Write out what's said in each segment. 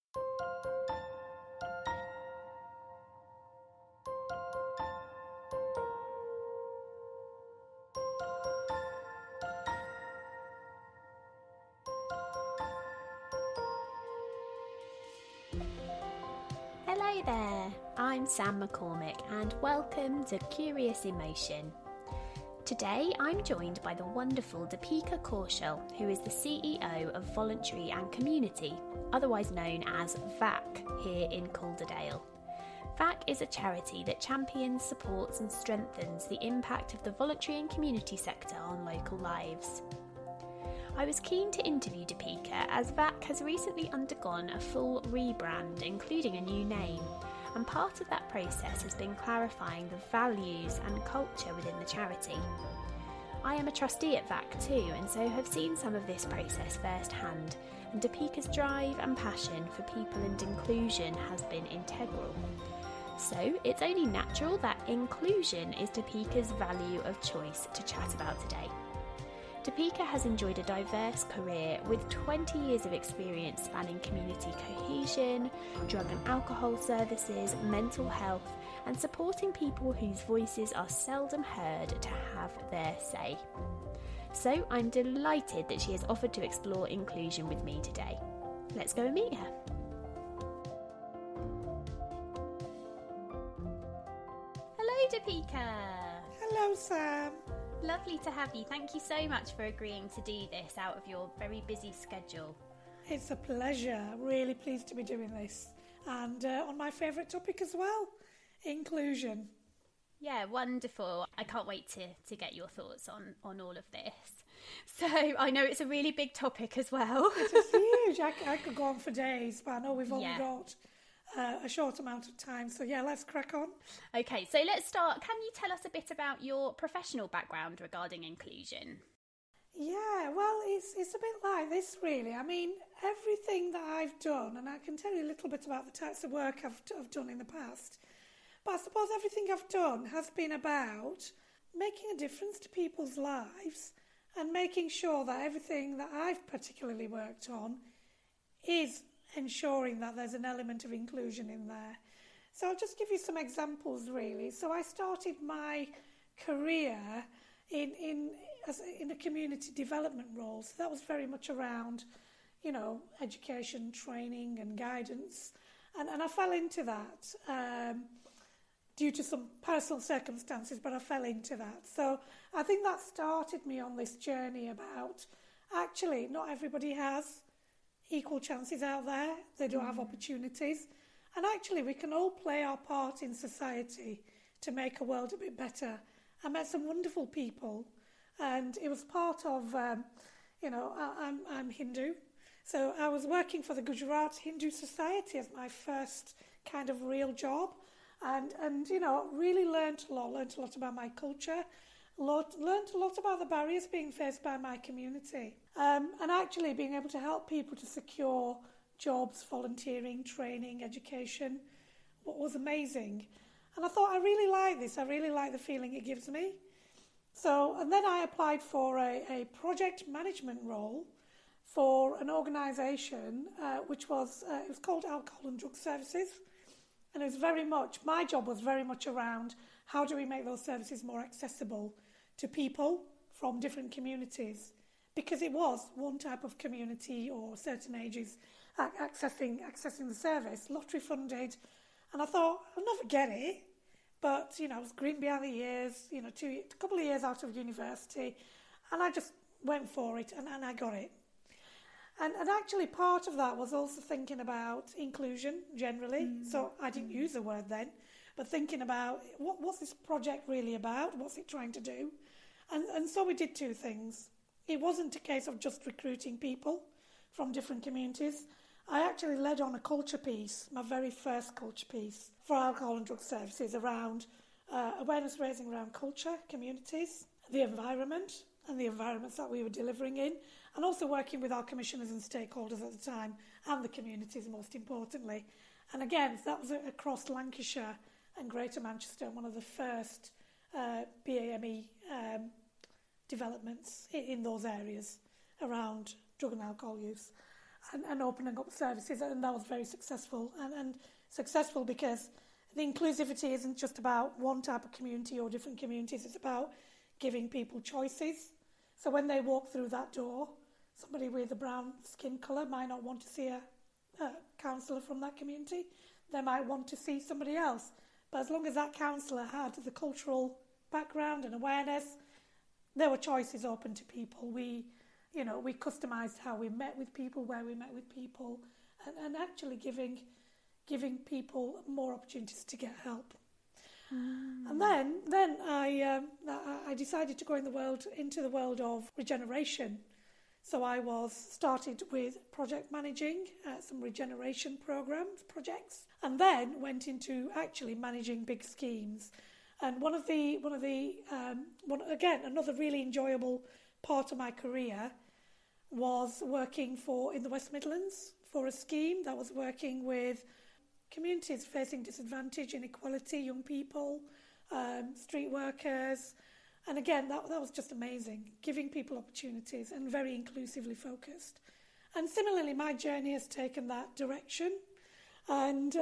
Hello there, I'm Sam McCormick and welcome to Curious Emotion. Today I'm joined by the wonderful Deepika Kaushal, who is the CEO of Voluntary and Community, otherwise known as VAC here in Calderdale. VAC is a charity that champions, supports and strengthens the impact of the voluntary and community sector on local lives. I was keen to interview Deepika as VAC has recently undergone a full rebrand, including a new name, and part of that process has been clarifying the values and culture within the charity. I am a trustee at VAC too, and so have seen some of this process firsthand, and Deepika's drive and passion for people and inclusion has been integral. So it's only natural that inclusion is Deepika's value of choice to chat about today. Deepika has enjoyed a diverse career with 20 years of experience spanning community cohesion, drug and alcohol services, mental health, and supporting people whose voices are seldom heard to have their say. So I'm delighted that she has offered to explore inclusion with me today. Let's go and meet her. Hello, Deepika. Hello, Sam. Lovely to have you. Thank you so much for agreeing to do this out of your very busy schedule. It's a pleasure. Really pleased to be doing this. And on my favourite topic as well, inclusion. Yeah, wonderful. I can't wait to get your thoughts on all of this. So I know it's a really big topic as well. It is huge. I could go on for days, but I know we've only got a short amount of time. So yeah, let's crack on. Okay, so let's start. Can you tell us a bit about your professional background regarding inclusion? Yeah, well, it's a bit like this, really. I mean, everything that I've done, and I can tell you a little bit about the types of work I've done in the past, but I suppose everything I've done has been about making a difference to people's lives and making sure that everything that I've particularly worked on is ensuring that there's an element of inclusion in there. So I'll just give you some examples, really. So I started my career in a community development role. So that was very much around, education, training and guidance. And I fell into that due to some personal circumstances, but I fell into that. So I think that started me on this journey about actually not everybody has equal chances out there. They don't have opportunities. And actually we can all play our part in society to make a world a bit better. I met some wonderful people, and it was part of, I'm Hindu. So I was working for the Gujarat Hindu Society as my first kind of real job. And really learnt a lot about my culture, learnt a lot about the barriers being faced by my community, and actually being able to help people to secure jobs, volunteering, training, education, what was amazing. And I thought, I really like this. I really like the feeling it gives me. So, and then I applied for a project management role for an organisation which was, it was called Alcohol and Drug Services. And it was very much, my job was very much around how do we make those services more accessible to people from different communities, because it was one type of community or certain ages accessing the service, lottery funded. And I thought, I'll never get it. But, I was green behind the ears, a couple of years out of university, and I just went for it and I got it. And actually part of that was also thinking about inclusion generally. So I didn't use the word then, but thinking about what's this project really about? What's it trying to do? And so we did two things. It wasn't a case of just recruiting people from different communities. I actually led on a culture piece, my very first culture piece for Alcohol and Drug Services around awareness raising around culture, communities, the environment and the environments that we were delivering in, and also working with our commissioners and stakeholders at the time and the communities most importantly. And again, that was across Lancashire and Greater Manchester, one of the first BAME developments in those areas around drug and alcohol use. and opening up services, and that was very successful. And successful because the inclusivity isn't just about one type of community or different communities, it's about giving people choices. So when they walk through that door, somebody with a brown skin colour might not want to see a counsellor from that community. They might want to see somebody else. But as long as that counsellor had the cultural background and awareness, there were choices open to people. We customised how we met with people, where we met with people, and actually giving people more opportunities to get help. And then I decided to go into the world of regeneration. So I started with project managing some regeneration projects, and then went into actually managing big schemes. And another really enjoyable part of my career was working in the West Midlands for a scheme that was working with communities facing disadvantage, inequality, young people, street workers. And again, that was just amazing, giving people opportunities and very inclusively focused. And similarly, my journey has taken that direction. And,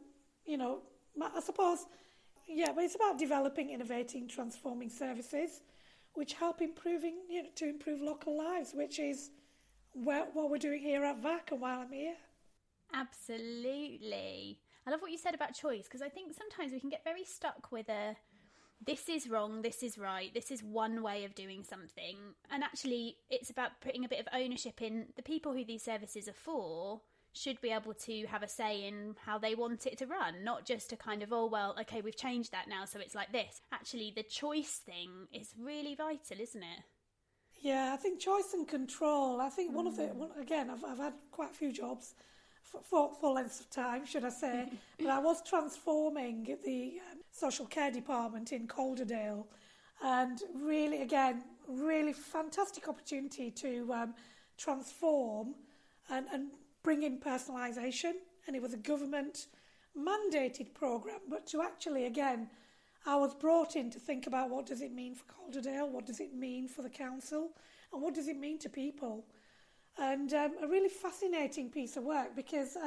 I suppose, but it's about developing, innovating, transforming services which help to improve local lives, which is what we're doing here at VAC and while I'm here. Absolutely. I love what you said about choice, because I think sometimes we can get very stuck with this is wrong, this is right, this is one way of doing something. And actually, it's about putting a bit of ownership in the people who these services are for should be able to have a say in how they want it to run, not just a kind of, okay, we've changed that now, so it's like this. Actually, the choice thing is really vital, isn't it? Yeah, I think choice and control. I think I've had quite a few jobs for lengths of time, should I say, but I was transforming the social care department in Calderdale, and really fantastic opportunity to transform and bring in personalisation. And it was a government mandated programme, but to actually, again, I was brought in to think about what does it mean for Calderdale, what does it mean for the council, and what does it mean to people. And a really fascinating piece of work because,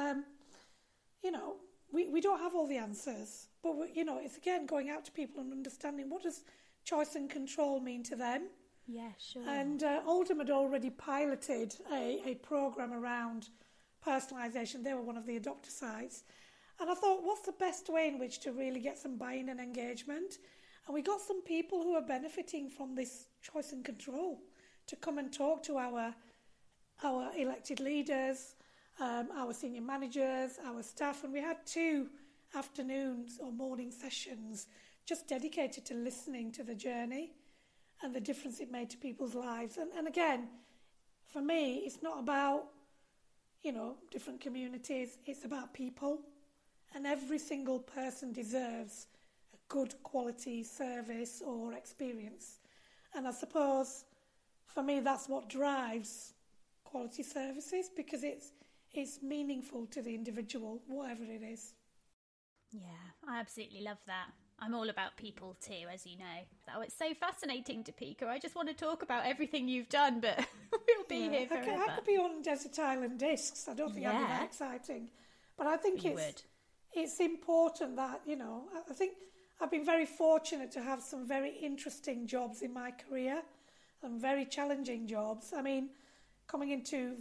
we don't have all the answers, but, it's again going out to people and understanding what does choice and control mean to them. Yeah, sure. And Oldham had already piloted a programme around personalisation. They were one of the adopter sites. And I thought, what's the best way in which to really get some buy-in and engagement? And we got some people who are benefiting from this choice and control to come and talk to our elected leaders, our senior managers, our staff, and we had 2 afternoons or morning sessions just dedicated to listening to the journey and the difference it made to people's lives. And again, for me, it's not about, different communities, it's about people, and every single person deserves a good quality service or experience. And I suppose, for me, that's what drives quality services, because it's meaningful to the individual, whatever it is. Yeah, I absolutely love that. I'm all about people too, as you know. Oh, it's so fascinating, Deepika. I just want to talk about everything you've done, but we'll be here forever. I could be on Desert Island Discs. I don't think I'd be that exciting. But I think it's important that, I think I've been very fortunate to have some very interesting jobs in my career and very challenging jobs. I mean, coming into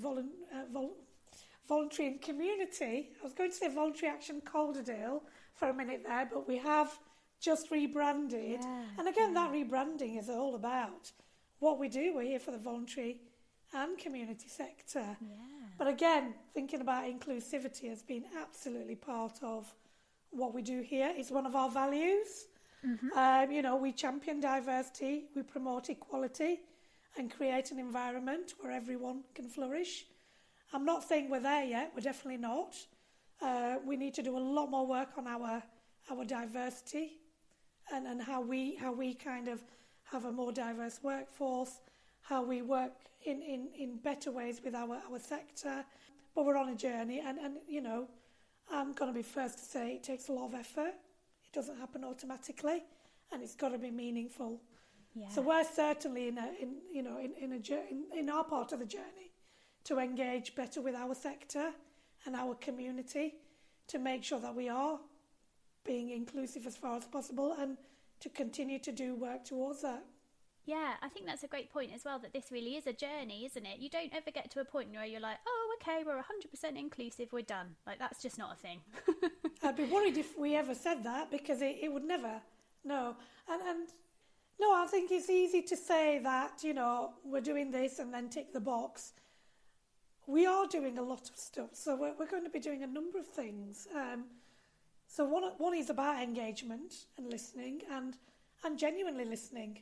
voluntary and community, I was going to say Voluntary Action Calderdale for a minute there, but we have just rebranded. Yeah, and again, that rebranding is all about what we do. We're here for the voluntary and community sector. Yeah. But again, thinking about inclusivity has been absolutely part of what we do here. It's one of our values. Mm-hmm. We champion diversity, we promote equality and create an environment where everyone can flourish. I'm not saying we're there yet, we're definitely not. We need to do a lot more work on our diversity and how we kind of have a more diverse workforce, how we work in better ways with our sector. But we're on a journey, and I'm going to be first to say it takes a lot of effort. It doesn't happen automatically, and it's got to be meaningful. Yeah. So we're certainly in our part of the journey to engage better with our sector and our community, to make sure that we are being inclusive as far as possible and to continue to do work towards that. Yeah, I think that's a great point as well, that this really is a journey, isn't it? You don't ever get to a point where you're like, oh, okay, we're 100% inclusive, we're done. Like, that's just not a thing. I'd be worried if we ever said that, because it would never. No. And no, I think it's easy to say that, we're doing this and then tick the box. We are doing a lot of stuff, so we're going to be doing a number of things. So one is about engagement and listening and genuinely listening.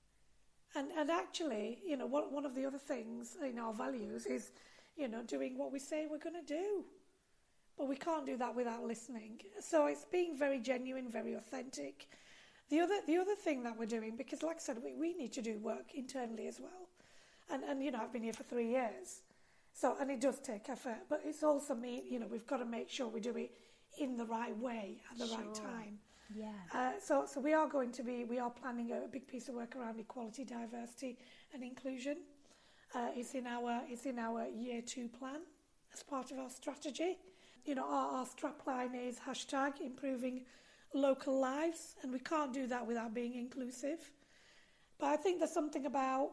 And actually, one of the other things in our values is, doing what we say we're going to do. But we can't do that without listening. So it's being very genuine, very authentic. The other thing that we're doing, because like I said, we need to do work internally as well. And I've been here for 3 years. So, and it does take effort, but it's also we've got to make sure we do it in the right way at the right time. Yeah. So we are planning a big piece of work around equality, diversity and inclusion. It's in our year 2 plan as part of our strategy. Our strap line is #improving local lives, and we can't do that without being inclusive. But I think there's something about,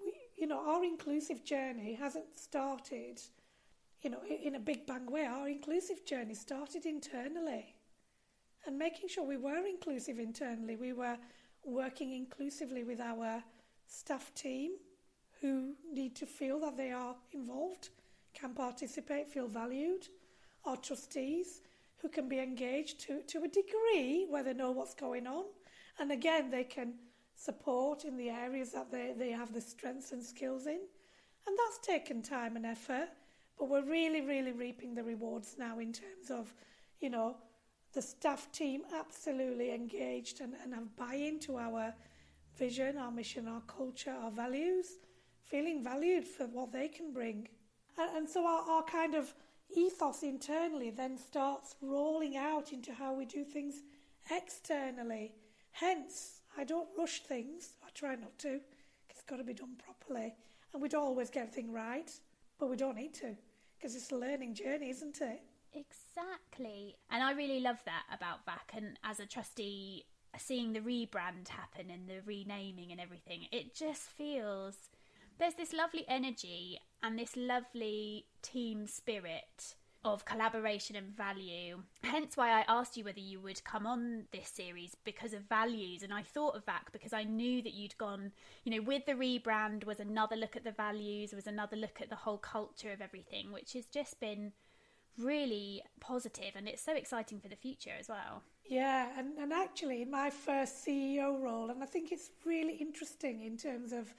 our inclusive journey hasn't started, in a big bang way. Our inclusive journey started internally. And making sure we were inclusive internally. We were working inclusively with our staff team, who need to feel that they are involved, can participate, feel valued. Our trustees, who can be engaged to a degree where they know what's going on. And again, they can support in the areas that they have the strengths and skills in. And that's taken time and effort, but we're really, really reaping the rewards now in terms of, the staff team absolutely engaged and have buy-in to our vision, our mission, our culture, our values, feeling valued for what they can bring. And so our kind of ethos internally then starts rolling out into how we do things externally. Hence, I don't rush things. I try not to, 'cause it's got to be done properly. And we don't always get everything right, but we don't need to, because it's a learning journey, isn't it? Exactly. And I really love that about VAC. And as a trustee, seeing the rebrand happen and the renaming and everything, it just feels there's this lovely energy and this lovely team spirit of collaboration and value. Hence why I asked you whether you would come on this series, because of values. And I thought of VAC because I knew that you'd gone, with the rebrand was another look at the values, was another look at the whole culture of everything, which has just been really positive, and it's so exciting for the future as well. Yeah, and actually in my first CEO role, and I think it's really interesting in terms of,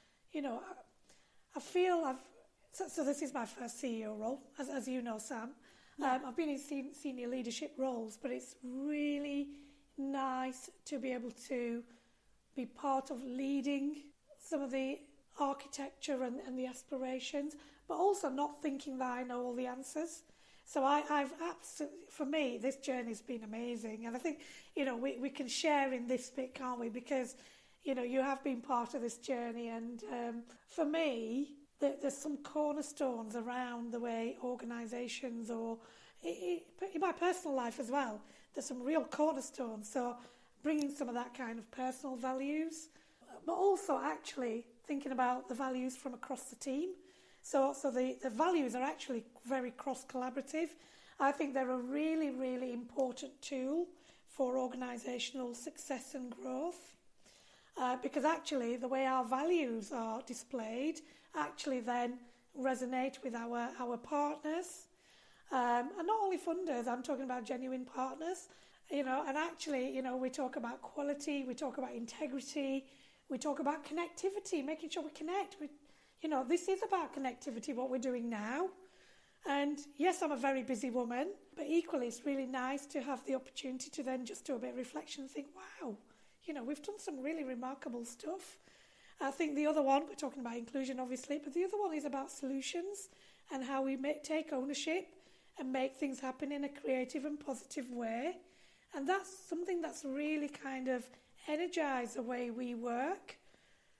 I feel so this is my first CEO role, as you know, Sam. Yeah. I've been in senior leadership roles, but it's really nice to be able to be part of leading some of the architecture and the aspirations, but also not thinking that I know all the answers. So I've absolutely, for me, this journey's been amazing. And I think, we can share in this bit, can't we? Because, you have been part of this journey. And for me, there's some cornerstones around the way organisations, or in my personal life as well, there's some real cornerstones. So bringing some of that kind of personal values, but also actually thinking about the values from across the team. So the values are actually very cross-collaborative. I think they're a really, really important tool for organisational success and growth, because actually the way our values are displayed actually then resonate with our partners, and not only funders. I'm talking about genuine partners, and actually, we talk about quality, we talk about integrity, we talk about connectivity, making sure we connect. This is about connectivity, what we're doing now. And yes, I'm a very busy woman, but equally it's really nice to have the opportunity to then just do a bit of reflection and think, wow, we've done some really remarkable stuff. I think the other one, we're talking about inclusion obviously, but the other one is about solutions and how we take ownership and make things happen in a creative and positive way. And that's something that's really kind of energised the way we work.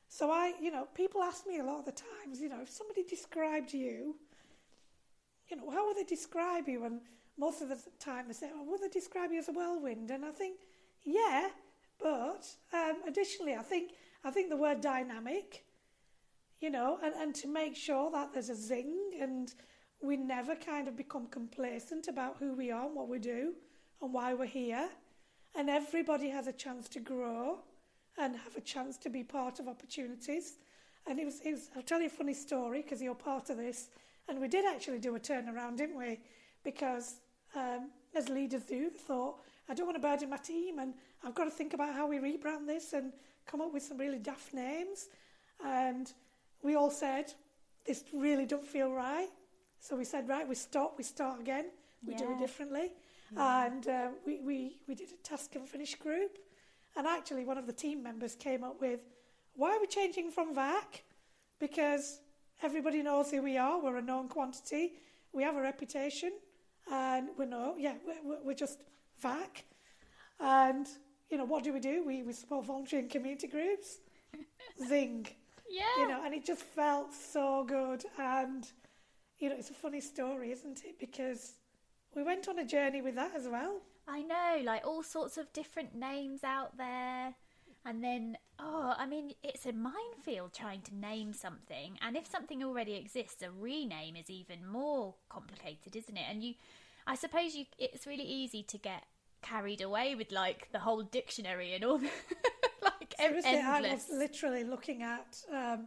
So people ask me a lot of the times, if somebody described you, how would they describe you? And most of the time they say, would they describe you as a whirlwind? And I think, yeah, but additionally, I think the word dynamic, and to make sure that there's a zing and we never kind of become complacent about who we are and what we do and why we're here. And everybody has a chance to grow and have a chance to be part of opportunities. And it was I'll tell you a funny story because you're part of this. And we did actually do a turnaround, didn't we? Because as leaders do, they thought, I don't want to burden my team and I've got to think about how we rebrand this and come up with some really daft names. And we all said, this really don't feel right. So we said, right, we stop, we start again, we do it differently. Yeah. And we did a task and finish group. And actually one of the team members came up with, why are we changing from VAC? Because everybody knows who we are, we're a known quantity, we have a reputation, and we're just VAC. And, what do? We support voluntary and community groups. Zing. Yeah. And it just felt so good. And, it's a funny story, isn't it? Because we went on a journey with that as well. I know, like all sorts of different names out there. And then, it's a minefield trying to name something. And if something already exists, a rename is even more complicated, isn't it? And I suppose it's really easy to get carried away with like the whole dictionary and all the, like seriously, endless. I was literally looking at,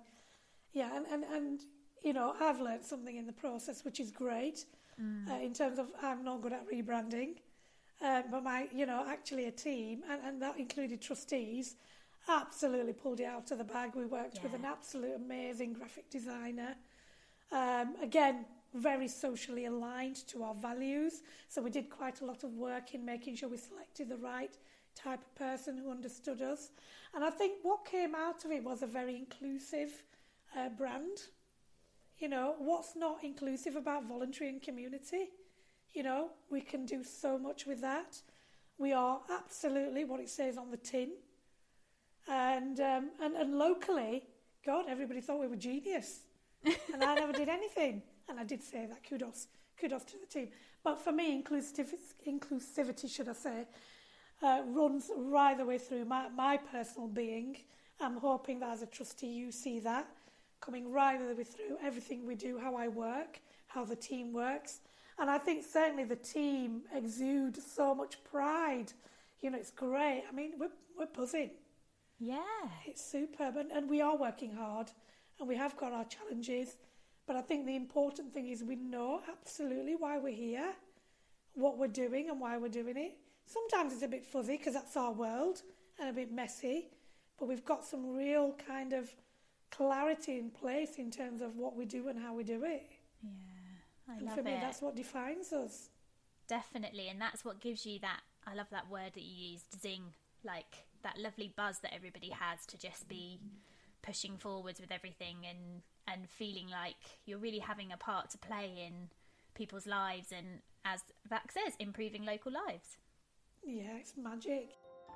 I've learned something in the process, which is great in terms of I'm not good at rebranding. But actually a team, and that included trustees, absolutely pulled it out of the bag. We worked with an absolute amazing graphic designer. Again, very socially aligned to our values. So we did quite a lot of work in making sure we selected the right type of person who understood us. And I think what came out of it was a very inclusive brand. What's not inclusive about voluntary and community? We can do so much with that. We are absolutely what it says on the tin. And locally, God, everybody thought we were genius. And I never did anything. And I did say that, kudos to the team. But for me, inclusivity, should I say, runs right the way through my personal being. I'm hoping that as a trustee you see that coming right the way through everything we do, how I work, how the team works. And I think certainly the team exude so much pride. It's great. I mean, we're buzzing. Yeah. It's superb. And we are working hard and we have got our challenges. But I think the important thing is we know absolutely why we're here, what we're doing and why we're doing it. Sometimes it's a bit fuzzy because that's our world and a bit messy. But we've got some real kind of clarity in place in terms of what we do and how we do it. Yeah. And for me, that's what defines us. Definitely, and that's what gives you that, I love that word that you used, zing, like that lovely buzz that everybody has to just be pushing forwards with everything and feeling like you're really having a part to play in people's lives and, as VAC says, improving local lives. Yeah, it's magic.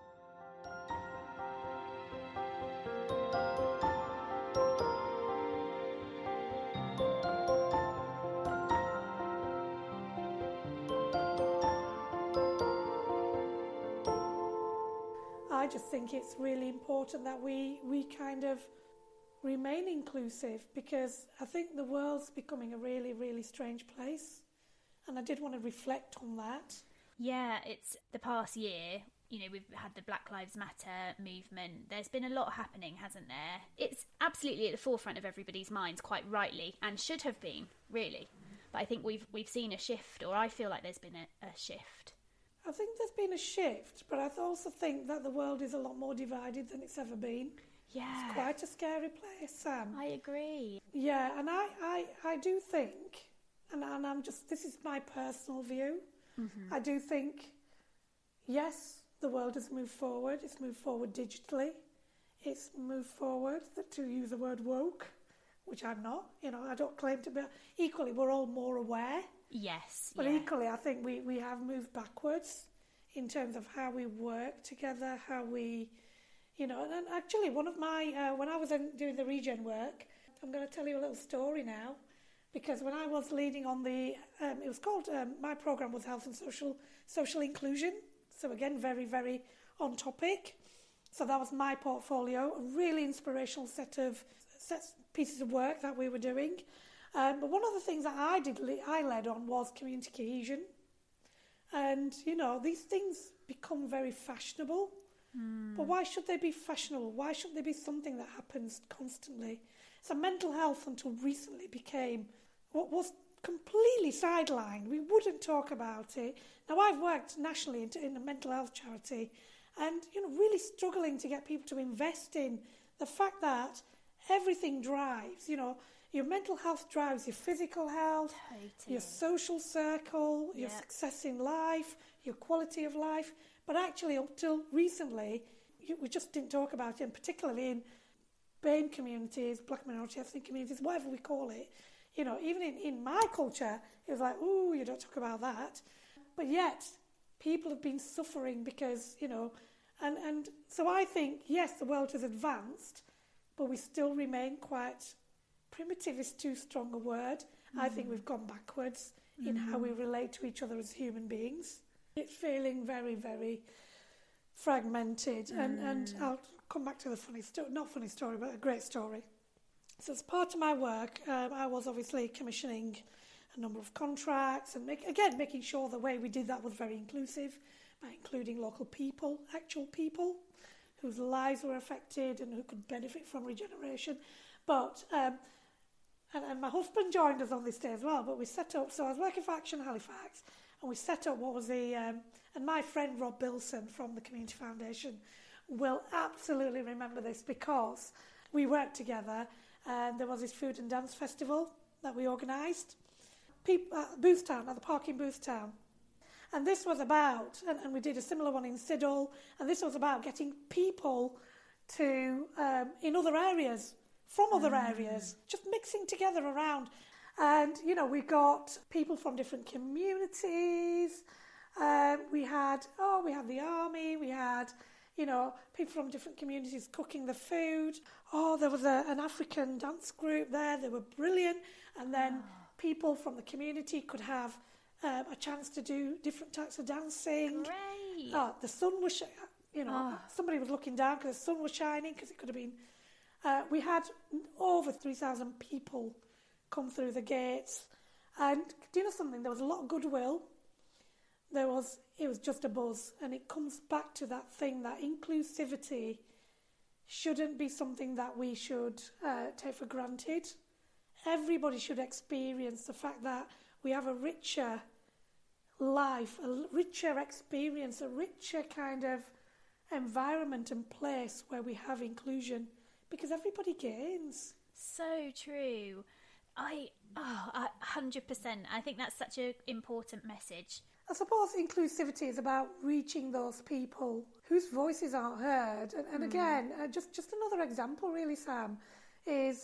I just think it's really important that we kind of remain inclusive, because I think the world's becoming a really, really strange place. And I did want to reflect on that. Yeah, it's the past year, we've had the Black Lives Matter movement. There's been a lot happening, hasn't there? It's absolutely at the forefront of everybody's minds, quite rightly, and should have been, really. But I think we've seen a shift, or I feel like there's been a shift. I think there's been a shift, but I also think that the world is a lot more divided than it's ever been. Yeah. It's quite a scary place, Sam. I agree. Yeah, and I do think, and this is my personal view, I do think, yes, the world has moved forward. It's moved forward digitally. It's moved forward, to use the word woke, which I'm not. I don't claim to be. Equally, we're all more aware. Yes. But equally, I think we have moved backwards in terms of how we work together, how we, And actually one of my, when I was doing the regen work, I'm going to tell you a little story now, because when I was leading on it was called, my programme was Health and Social Inclusion. So again, very, very on topic. So that was my portfolio, a really inspirational set pieces of work that we were doing. But one of the things that I led on was community cohesion. And, these things become very fashionable. But why should they be fashionable? Why should they be something that happens constantly? So mental health until recently became what was completely sidelined. We wouldn't talk about it. Now, I've worked nationally in a mental health charity and, really struggling to get people to invest in the fact that everything drives, your mental health drives your physical health, your social circle, your success in life, your quality of life. But actually, until recently, we just didn't talk about it, and particularly in BAME communities, black minority ethnic communities, whatever we call it. Even in my culture, it was like, ooh, you don't talk about that. But yet, people have been suffering because, and so I think, yes, the world has advanced, but we still remain quite primitive is too strong a word. I think we've gone backwards in how we relate to each other as human beings. It's feeling very, very fragmented. And I'll come back to the not funny story, but a great story. So as part of my work, I was obviously commissioning a number of contracts and making sure the way we did that was very inclusive by including local people, actual people whose lives were affected and who could benefit from regeneration. But and my husband joined us on this day as well, but we set up, so I was working for Action Halifax, and we set up what was and my friend Rob Bilson from the Community Foundation will absolutely remember this, because we worked together and there was this food and dance festival that we organised at Boothstown, at the park in Boothstown. And this was about, and we did a similar one in Siddle, and this was about getting people to, in other areas, from other areas, just mixing together around. And, we got people from different communities. We had the army, we had, people from different communities cooking the food. There was an African dance group there, they were brilliant. And then people from the community could have a chance to do different types of dancing. Great. The sun was, somebody was looking down because the sun was shining, because it could have been. We had over 3,000 people come through the gates. And do you know something? There was a lot of goodwill. It was just a buzz. And it comes back to that thing, that inclusivity shouldn't be something that we should take for granted. Everybody should experience the fact that we have a richer life, a richer experience, a richer kind of environment and place where we have inclusion, because everybody gains. So true. I 100%. I think that's such an important message. I suppose inclusivity is about reaching those people whose voices aren't heard. And again, just another example, really, Sam, is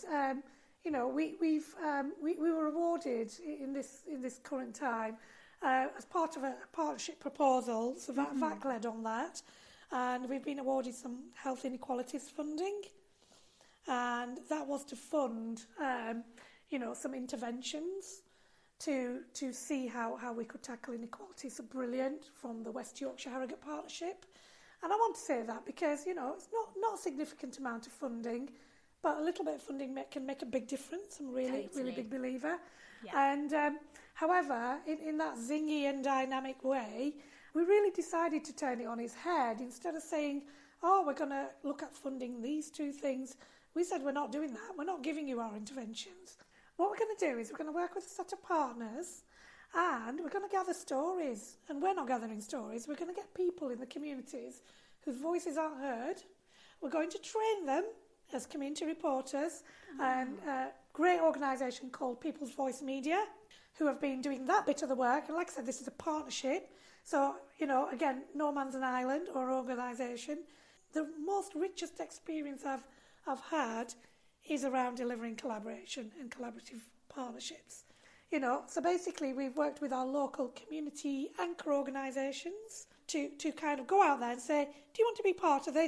we were awarded in this current time as part of a partnership proposal. So VAC led on that, and we've been awarded some health inequalities funding, and that was to fund some interventions to see how we could tackle inequality. So brilliant, from the West Yorkshire Harrogate Partnership. And I want to say that because, it's not a significant amount of funding, but a little bit of funding can make a big difference. I'm really big believer. Yeah. And however, in that zingy and dynamic way, we really decided to turn it on its head. Instead of saying, we're going to look at funding these two things, we said, we're not doing that. We're not giving you our interventions. What we're going to do is we're going to work with a set of partners, and we're going to gather stories. And we're not gathering stories. We're going to get people in the communities whose voices aren't heard. We're going to train them as community reporters, and a great organisation called People's Voice Media, who have been doing that bit of the work. And like I said, this is a partnership. So, again, no man's an island or organisation. The most richest experience I've had is around delivering collaboration and collaborative partnerships. So basically we've worked with our local community anchor organisations to kind of go out there and say, do you want to be part of this?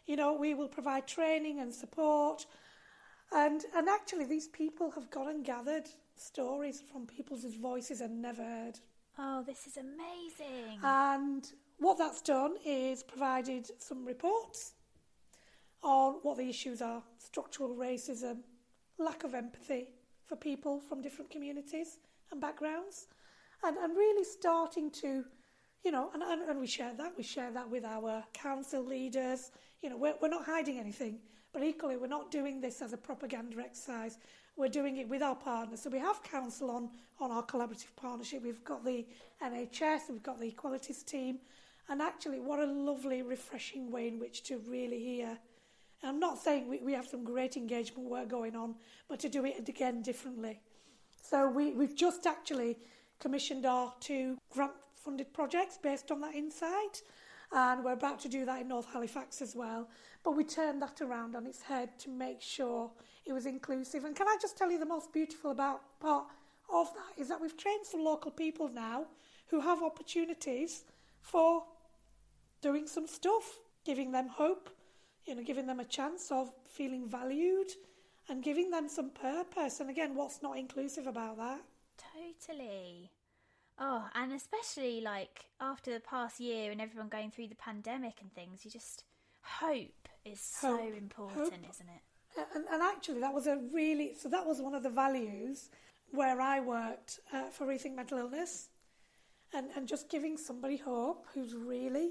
We will provide training and support. And actually, these people have gone and gathered stories from people whose voices are never heard. Oh, this is amazing. And what that's done is provided some reports on what the issues are: structural racism, lack of empathy for people from different communities and backgrounds, and really starting to, and we share that. We share that with our council leaders. We're not hiding anything, but equally we're not doing this as a propaganda exercise. We're doing it with our partners. So we have council on our collaborative partnership. We've got the NHS, we've got the Equalities team, and actually what a lovely, refreshing way in which to really hear. And I'm not saying we have some great engagement work going on, but to do it again differently. So we've just actually commissioned our 2 grant-funded projects based on that insight, and we're about to do that in North Halifax as well. But we turned that around on its head to make sure it was inclusive. And can I just tell you the most beautiful part of that is that we've trained some local people now who have opportunities for doing some stuff, giving them hope, giving them a chance of feeling valued and giving them some purpose. And again, what's not inclusive about that? Totally. Oh, and especially like after the past year and everyone going through the pandemic and things, hope is so important, isn't it? And actually that was one of the values where I worked for Rethink Mental Illness, and just giving somebody hope who's really,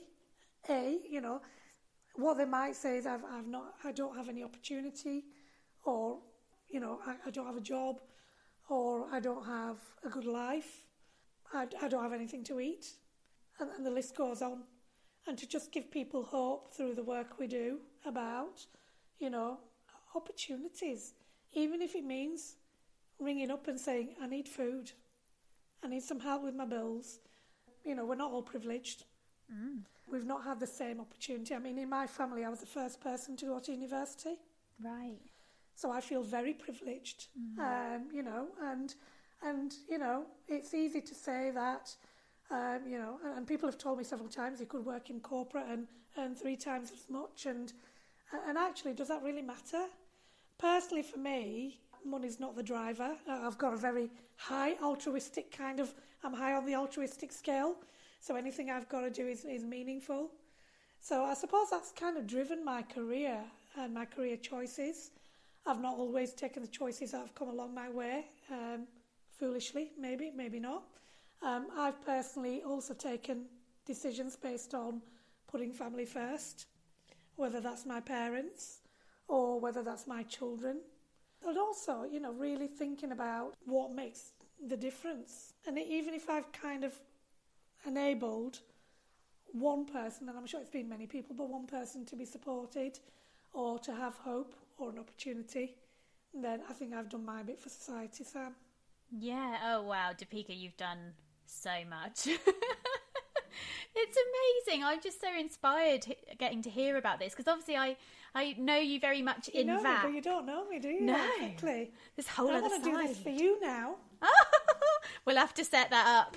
what they might say is I don't have any opportunity, or, I don't have a job, or I don't have a good life, I don't have anything to eat, and the list goes on. And to just give people hope through the work we do about, opportunities, even if it means ringing up and saying, I need food, I need some help with my bills. We're not all privileged. We've not had the same opportunity. I mean, in my family, I was the first person to go to university. Right. So I feel very privileged, and it's easy to say that, and people have told me several times you could work in corporate and earn 3 times as much, and actually, does that really matter? Personally, for me, money's not the driver. I've got a very high altruistic I'm high on the altruistic scale, so anything I've got to do is meaningful. So I suppose that's kind of driven my career and my career choices. I've not always taken the choices that have come along my way, foolishly, maybe not. I've personally also taken decisions based on putting family first, whether that's my parents or whether that's my children. And also, really thinking about what makes the difference. And even if I've kind of enabled one person, and I'm sure it's been many people, but one person to be supported or to have hope or an opportunity, then I think I've done my bit for society, Sam. Yeah, oh wow, Deepika, you've done so much. It's amazing. I'm just so inspired getting to hear about this, because obviously I know you very much in VAC. VAC. But you don't know me, do you? No. Exactly. This whole I other want side. to do this for you now. We'll have to set that up.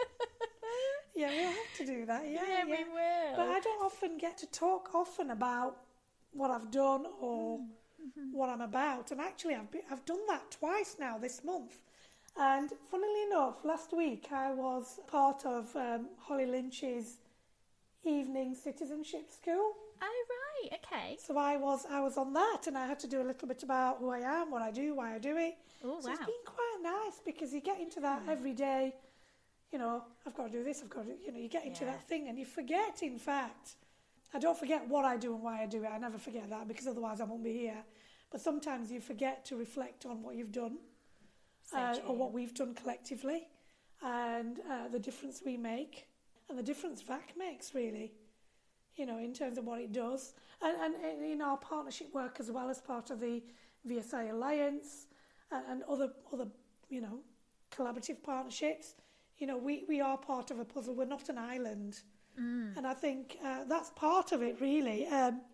Yeah, we'll have to do that. Yeah, we will. But I don't often get to talk about what I've done or what I'm about. And actually, I've done that twice now this month. And funnily enough, last week I was part of Holly Lynch's evening citizenship school. Oh right, okay. So I was on that, and I had to do a little bit about who I am, what I do, why I do it. Oh So wow. it's been quite nice, because you get into that every day. I've got to do this. I've got to. You get into that thing, and you forget. In fact, I don't forget what I do and why I do it. I never forget that, because otherwise I won't be here. But sometimes you forget to reflect on what you've done. Or what we've done collectively, and the difference we make, and the difference VAC makes, really, in terms of what it does, and in our partnership work as well, as part of the VSI Alliance and other collaborative partnerships. We are part of a puzzle. We're not an island, and I think that's part of it, really.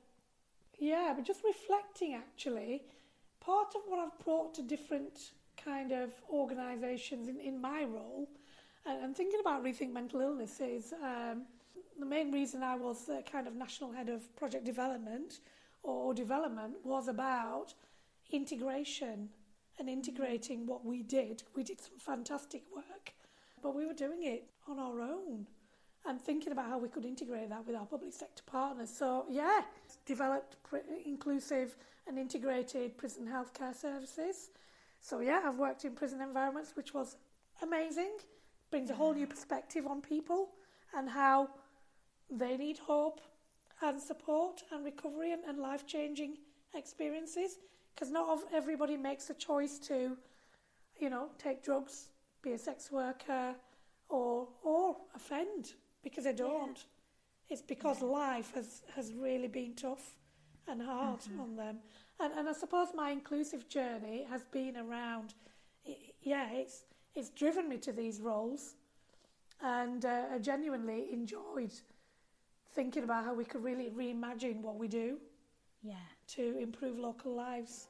But just reflecting, actually, part of what I've brought to different kind of organisations in my role, and thinking about Rethink Mental Illness, is the main reason I was the kind of national head of project development or development was about integration and integrating what we did. We did some fantastic work, but we were doing it on our own and thinking about how we could integrate that with our public sector partners. So, yeah, developed inclusive and integrated prison healthcare services. So, yeah, I've worked in prison environments, which was amazing. Brings a whole new perspective on people and how they need hope and support and recovery and life-changing experiences. Because not everybody makes a choice to, take drugs, be a sex worker, or offend, because they don't. Yeah. It's because life has really been tough and hard on them. And I suppose my inclusive journey has been around, it's driven me to these roles, and I genuinely enjoyed thinking about how we could really reimagine what we do to improve local lives.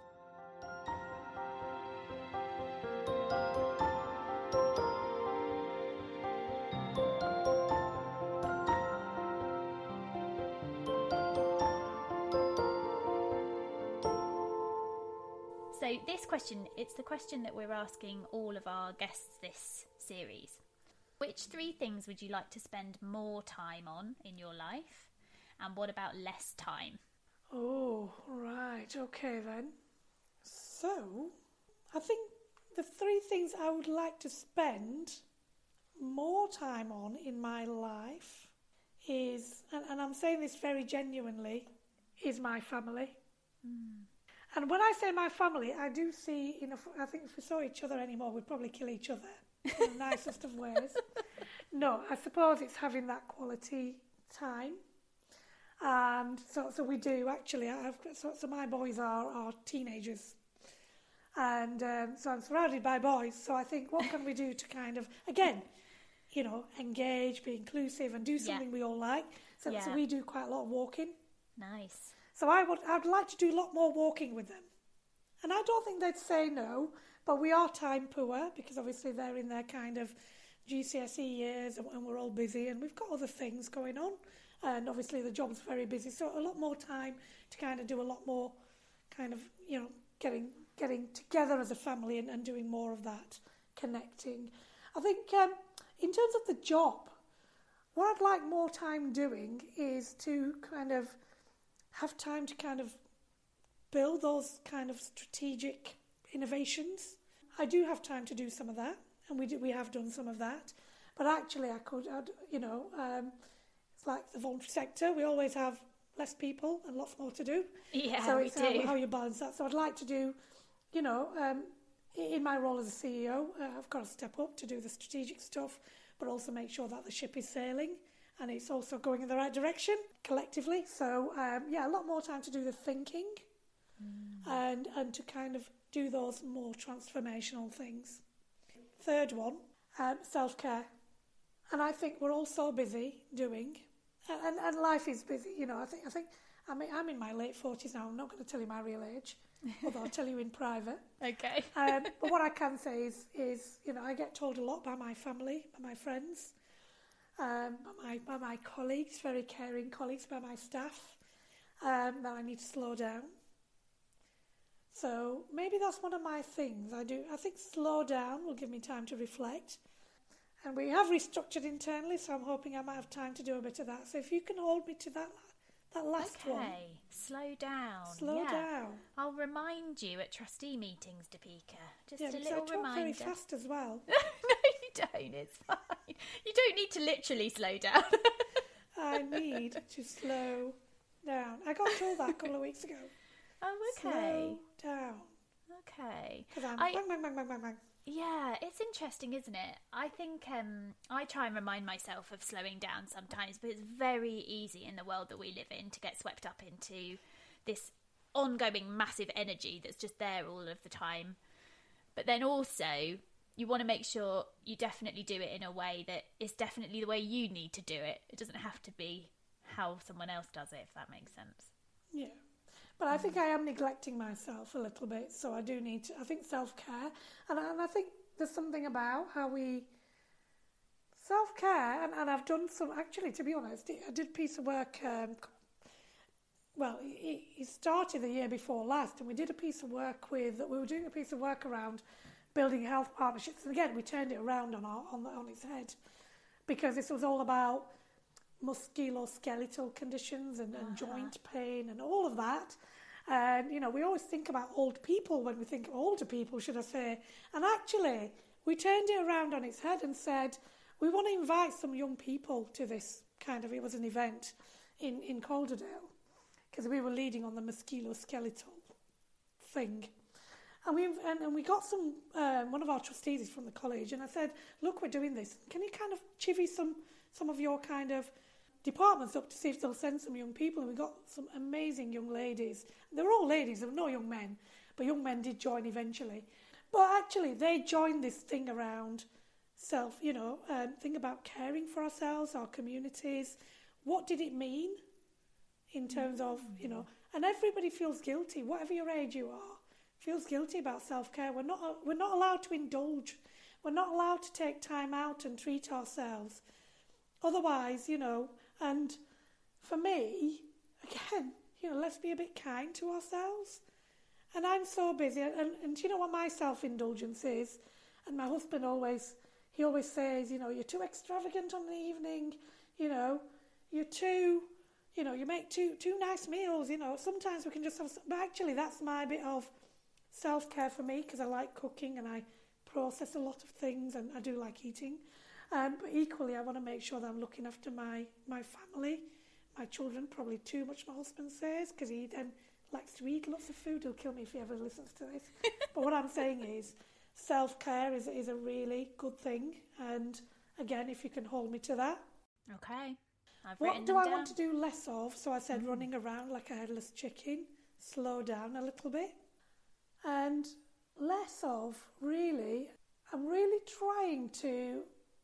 So this question, it's the question that we're asking all of our guests this series. Which 3 things would you like to spend more time on in your life? And what about less time? Oh, right. Okay, then. So, I think the 3 things I would like to spend more time on in my life is, and I'm saying this very genuinely, is my family. And when I say my family, I do see, I think if we saw each other anymore, we'd probably kill each other in the nicest of ways. No, I suppose it's having that quality time. And so we do, actually. So my boys are teenagers. And so I'm surrounded by boys. So I think, what can we do to kind of, again, engage, be inclusive, and do something we all like. So we do quite a lot of walking. Nice. So I'd like to do a lot more walking with them. And I don't think they'd say no, but we are time poor because obviously they're in their kind of GCSE years and we're all busy and we've got other things going on. And obviously the job's very busy, so a lot more time to kind of do a lot more kind of, getting together as a family and doing more of that, connecting. I think in terms of the job, what I'd like more time doing is to kind of have time to kind of build those kind of strategic innovations. I do have time to do some of that, and we have done some of that. But actually, it's like the voluntary sector. We always have less people and lots more to do. Yeah, so it's how you balance that. So I'd like to do, in my role as a CEO, I've got to step up to do the strategic stuff, but also make sure that the ship is sailing and it's also going in the right direction collectively. So, a lot more time to do the thinking and to kind of do those more transformational things. Third one, self-care. And I think we're all so busy doing, and life is busy. I think I'm in my late 40s now. I'm not going to tell you my real age, although I'll tell you in private. Okay. But what I can say is I get told a lot by my family, by my friends, by my colleagues, very caring colleagues, by my staff, that I need to slow down. So maybe that's one of my things. I think slow down will give me time to reflect. And we have restructured internally, so I'm hoping I might have time to do a bit of that. So if you can hold me to that last one. Okay, slow down. Slow down. I'll remind you at trustee meetings, Deepika. Just a little I talk reminder. very fast as well. No, you don't. It's fine. You don't need to literally slow down. I need to slow down. I got told that a couple of weeks ago. Oh, okay. Slow down. Okay. Because I'm bang, bang, bang, bang, bang, bang. Yeah, it's interesting, isn't it? I think I try and remind myself of slowing down sometimes, but it's very easy in the world that we live in to get swept up into this ongoing massive energy that's just there all of the time. But then also, you want to make sure you definitely do it in a way that is definitely the way you need to do it. It doesn't have to be how someone else does it, if that makes sense. Yeah. But I think I am neglecting myself a little bit, so I do need to, I think self-care, and I think there's something about how we, self-care, and I've done some, actually, to be honest, I did a piece of work, it started the year before last, and we did a piece of work we were doing a piece of work around building health partnerships, and again, we turned it around on its head, because this was all about musculoskeletal conditions and joint pain and all of that. And, we always think about old people when we think of older people, should I say. And actually, we turned it around on its head and said, we want to invite some young people to this it was an event in Calderdale, because we were leading on the musculoskeletal thing. And we got one of our trustees is from the college, and I said, look, we're doing this. Can you kind of chivvy some of your kind of departments up to see if they'll send some young people? And we got some amazing young ladies. They were all ladies, there were no young men, but young men did join eventually. But actually, they joined this thing around thing about caring for ourselves, our communities. What did it mean in terms of, and everybody feels guilty, whatever your age you are, feels guilty about self-care. We're not allowed to indulge. We're not allowed to take time out and treat ourselves. Otherwise, and for me, again, let's be a bit kind to ourselves. And I'm so busy, and do you know what my self-indulgence is? And my husband always says, you're too extravagant on the evening, you're too, you make two nice meals, sometimes we can just have, but actually that's my bit of self-care for me, because I like cooking and I process a lot of things, and I do like eating. But equally, I want to make sure that I'm looking after my family, my children, probably too much, my husband says, because he then likes to eat lots of food. He'll kill me if he ever listens to this. But what I'm saying is, self-care is a really good thing. And again, if you can hold me to that. Okay. What do I want to do less of? So I said running around like a headless chicken, slow down a little bit. And less of, really, I'm really trying to,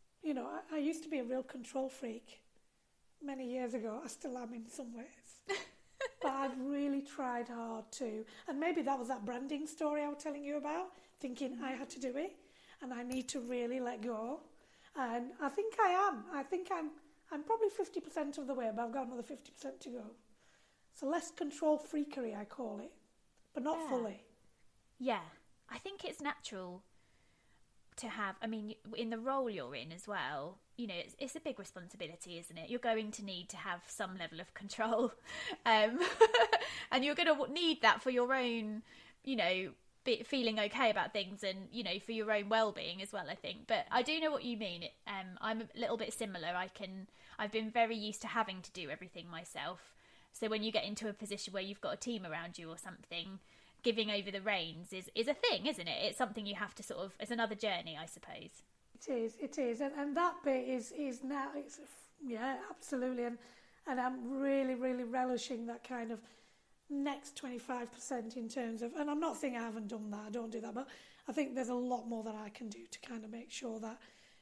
I used to be a real control freak many years ago. I still am in some ways. But I've really tried hard to. And maybe that was that branding story I was telling you about, thinking I had to do it and I need to really let go. And I think I am. I think I'm probably 50% of the way, but I've got another 50% to go. So less control freakery, I call it, but not fully. Yeah, I think it's natural to have, in the role you're in as well, it's a big responsibility, isn't it? You're going to need to have some level of control. And you're going to need that for your own, feeling okay about things and, for your own well-being as well, I think. But I do know what you mean. I'm a little bit similar. I've been very used to having to do everything myself. So when you get into a position where you've got a team around you or something, giving over the reins is a thing, isn't it? It's something you have to it's another journey, I suppose. It is. And that bit is now, absolutely. And I'm really, really relishing that kind of next 25% in terms of, and I'm not saying I haven't done that, I don't do that, but I think there's a lot more that I can do to kind of make sure that,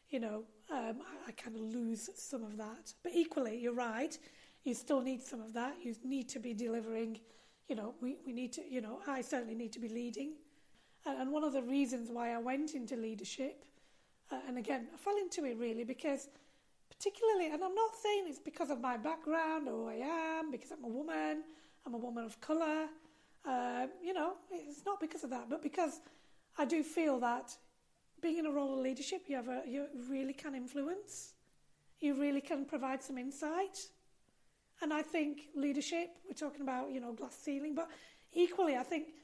I kind of lose some of that. But equally, you're right, you still need some of that. You need to be delivering. We need to, I certainly need to be leading. And one of the reasons why I went into leadership, and again, I fell into it really because particularly, and I'm not saying it's because of my background or who I am, because I'm a woman of colour, it's not because of that, but because I do feel that being in a role of leadership, you really can influence, you really can provide some insight. And I think leadership, we're talking about, glass ceiling, but equally I think,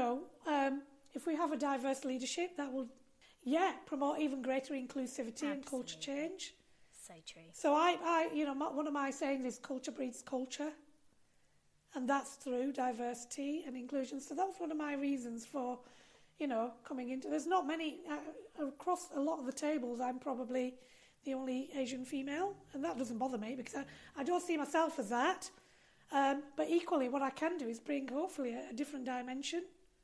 if we have a diverse leadership, that will, promote even greater inclusivity and culture change. So true. So one of my sayings is culture breeds culture, and that's through diversity and inclusion. So that was one of my reasons for, coming into, there's not many, across a lot of the tables, I'm probably the only Asian female, and that doesn't bother me because I don't see myself as that. But equally, what I can do is bring hopefully a different dimension.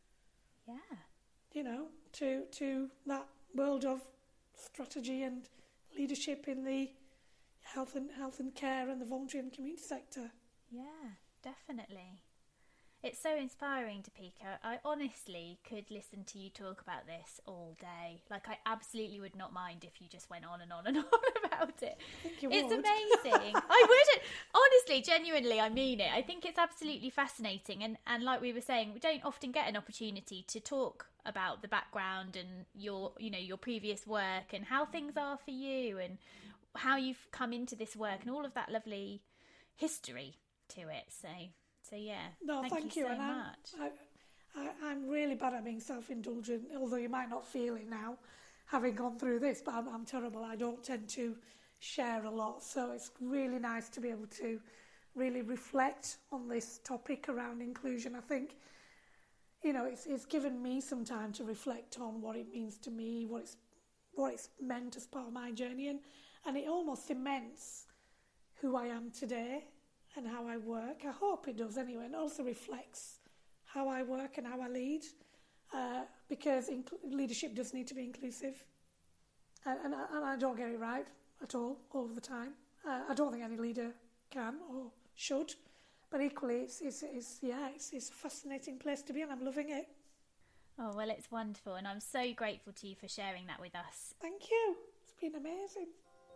Yeah. To that world of strategy and leadership in the health and care and the voluntary and community sector. Yeah, definitely. It's so inspiring, Deepika. I honestly could listen to you talk about this all day. Like, I absolutely would not mind if you just went on and on and on about it. I think you It's would. amazing. I wouldn't. Honestly, genuinely, I mean it. I think it's absolutely fascinating. And like we were saying, we don't often get an opportunity to talk about the background and your previous work and how things are for you and how you've come into this work and all of that lovely history to it. So yeah. No, thank you. so And much. I'm really bad at being self-indulgent, although you might not feel it now, having gone through this, but I'm terrible. I don't tend to share a lot, so it's really nice to be able to really reflect on this topic around inclusion. I think, it's given me some time to reflect on what it means to me, what it's meant as part of my journey, and it almost cements who I am today and how I work. I hope it does anyway, and also reflects how I work and how I lead, because leadership does need to be inclusive, and I don't get it right at all of the time. I don't think any leader can or should, but equally it's a fascinating place to be, and I'm loving it. Oh, well, it's wonderful, and I'm so grateful to you for sharing that with us. Thank you. It's been amazing.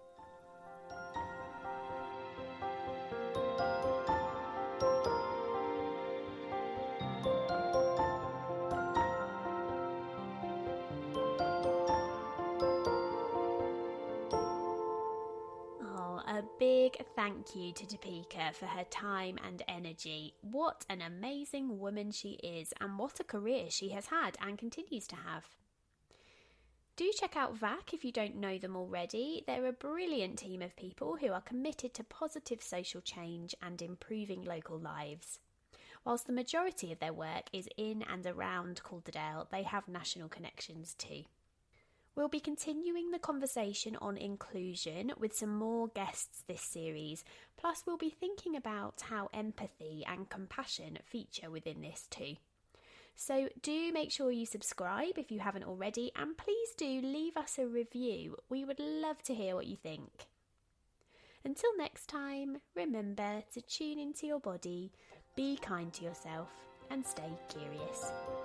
A big thank you to Topeka for her time and energy. What an amazing woman she is, and what a career she has had and continues to have. Do check out VAC if you don't know them already. They're a brilliant team of people who are committed to positive social change and improving local lives. Whilst the majority of their work is in and around Calderdale, they have national connections too. We'll be continuing the conversation on inclusion with some more guests this series, plus we'll be thinking about how empathy and compassion feature within this too. So do make sure you subscribe if you haven't already, and please do leave us a review. We would love to hear what you think. Until next time, remember to tune into your body, be kind to yourself, and stay curious.